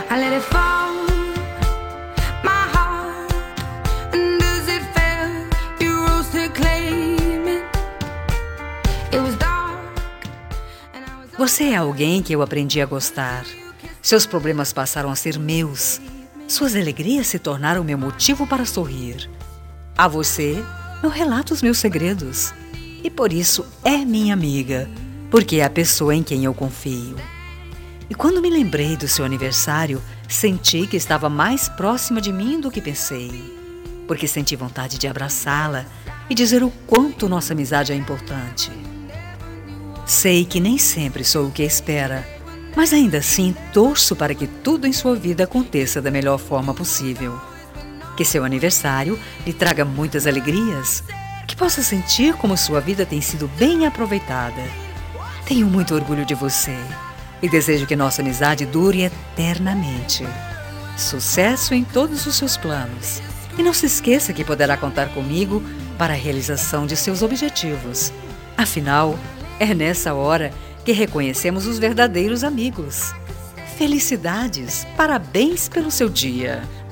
I let it fall, my heart. And as it fell, you rose to claim it. It was dark, and I was. Você é alguém que eu aprendi a gostar. Seus problemas passaram a ser meus. Suas alegrias se tornaram meu motivo para sorrir. A você, eu relato os meus segredos. E por isso é minha amiga, porque é a pessoa em quem eu confio. E quando me lembrei do seu aniversário, senti que estava mais próxima de mim do que pensei. Porque senti vontade de abraçá-la e dizer o quanto nossa amizade é importante. Sei que nem sempre sou o que espera, mas ainda assim torço para que tudo em sua vida aconteça da melhor forma possível. Que seu aniversário lhe traga muitas alegrias, que possa sentir como sua vida tem sido bem aproveitada. Tenho muito orgulho de você e desejo que nossa amizade dure eternamente. Sucesso em todos os seus planos. E não se esqueça que poderá contar comigo para a realização de seus objetivos. Afinal, é nessa hora que reconhecemos os verdadeiros amigos. Felicidades! Parabéns pelo seu dia!